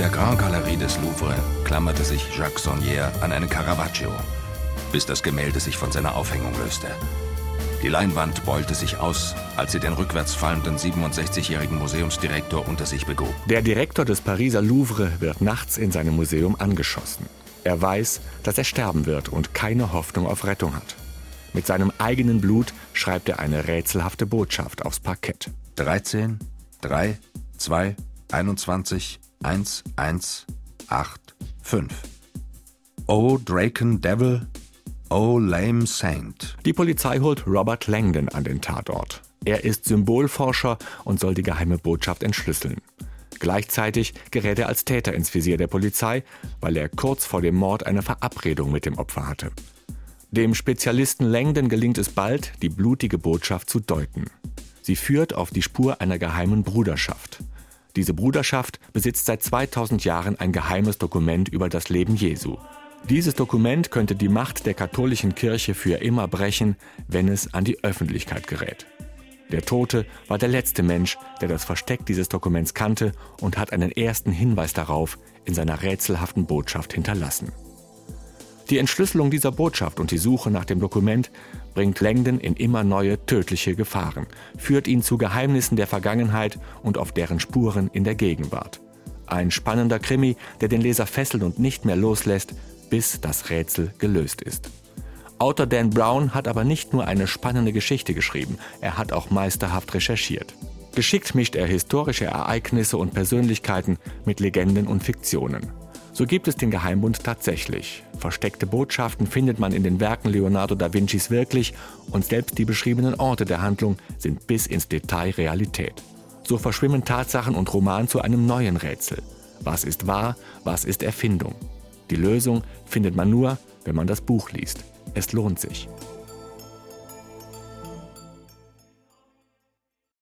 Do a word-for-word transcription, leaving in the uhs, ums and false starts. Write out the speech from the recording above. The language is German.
der Grand Galerie des Louvre klammerte sich Jacques Saunière an einen Caravaggio, bis das Gemälde sich von seiner Aufhängung löste. Die Leinwand beulte sich aus, als sie den rückwärts fallenden siebenundsechzigjährigen Museumsdirektor unter sich begrub. Der Direktor des Pariser Louvre wird nachts in seinem Museum angeschossen. Er weiß, dass er sterben wird und keine Hoffnung auf Rettung hat. Mit seinem eigenen Blut schreibt er eine rätselhafte Botschaft aufs Parkett. dreizehn, drei, zwei, einundzwanzig, eins, eins, acht, fünf. Oh Draken Devil, oh lame Saint. Die Polizei holt Robert Langdon an den Tatort. Er ist Symbolforscher und soll die geheime Botschaft entschlüsseln. Gleichzeitig gerät er als Täter ins Visier der Polizei, weil er kurz vor dem Mord eine Verabredung mit dem Opfer hatte. Dem Spezialisten Langdon gelingt es bald, die blutige Botschaft zu deuten. Sie führt auf die Spur einer geheimen Bruderschaft. Diese Bruderschaft besitzt seit zweitausend Jahren ein geheimes Dokument über das Leben Jesu. Dieses Dokument könnte die Macht der katholischen Kirche für immer brechen, wenn es an die Öffentlichkeit gerät. Der Tote war der letzte Mensch, der das Versteck dieses Dokuments kannte und hat einen ersten Hinweis darauf in seiner rätselhaften Botschaft hinterlassen. Die Entschlüsselung dieser Botschaft und die Suche nach dem Dokument bringt Langdon in immer neue tödliche Gefahren, führt ihn zu Geheimnissen der Vergangenheit und auf deren Spuren in der Gegenwart. Ein spannender Krimi, der den Leser fesselt und nicht mehr loslässt, bis das Rätsel gelöst ist. Autor Dan Brown hat aber nicht nur eine spannende Geschichte geschrieben, er hat auch meisterhaft recherchiert. Geschickt mischt er historische Ereignisse und Persönlichkeiten mit Legenden und Fiktionen. So gibt es den Geheimbund tatsächlich. Versteckte Botschaften findet man in den Werken Leonardo da Vincis wirklich und selbst die beschriebenen Orte der Handlung sind bis ins Detail Realität. So verschwimmen Tatsachen und Roman zu einem neuen Rätsel. Was ist wahr, was ist Erfindung? Die Lösung findet man nur, wenn man das Buch liest. Es lohnt sich.